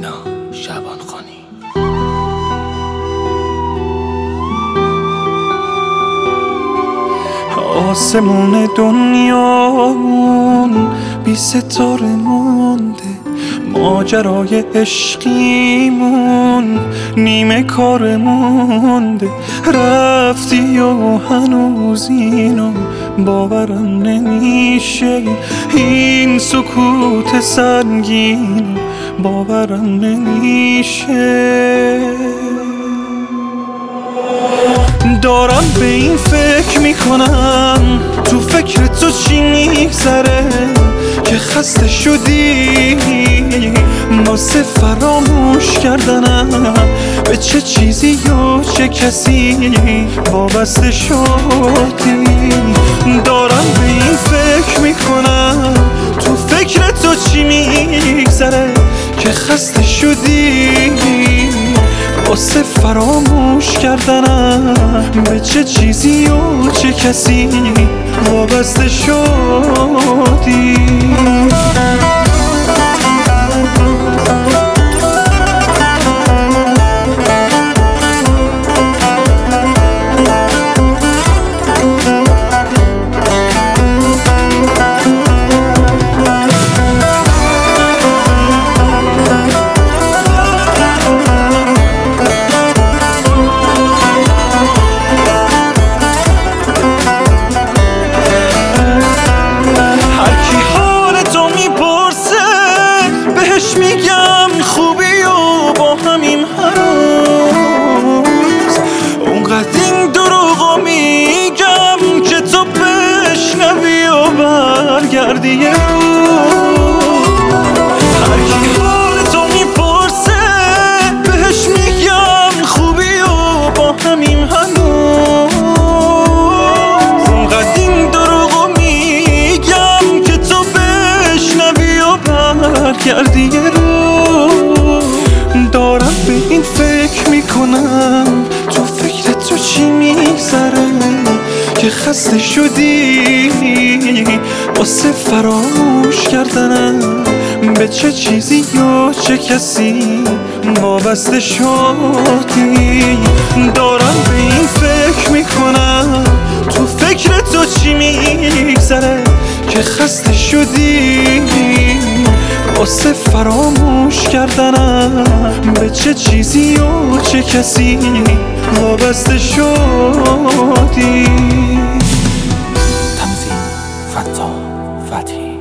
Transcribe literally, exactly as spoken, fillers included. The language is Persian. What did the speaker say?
زینا شعبانخانی. آسمون دنیامون بی ستاره مونده، ماجرای عشقیمون نیمه کار مونده. رفتی و هنوز اینو باورم نمیشه، این سکوت سنگین باورم نمیشه. دارم به این فکر میکنم تو فکر تو چی میگذره که خسته شدی واسه فراموش کردنم به چه چیزی یا چه کسی وابسته شدی. دارم به این فکر میکنم تو فکر تو چی میگذره که خسته شدی واسه فراموش کردنم به چه چیزی و چه کسی وابسته شدی. میگم خوبی و با همیم هنوز اونقدر این دروغو میگم که تو بشنوی و برگردی یه روز. هر کی حال تو میپرسه بهش میگم خوبی و با همیم هنوز اونقدر این دروغو میگم که تو بشنوی و برگردی یه روز. دارم به این فکر میکنم تو فکر تو چی میگذره که خسته شدی واسه فراموش کردنم به چه چیزی یا چه کسی وابسته شدی. دارم به این فکر میکنم تو فکر تو چی میگذره که خسته شدی واسه فراموش کردنم به چه چیزی و چه کسی وابسته شدی. تنظیم فتا فتحی.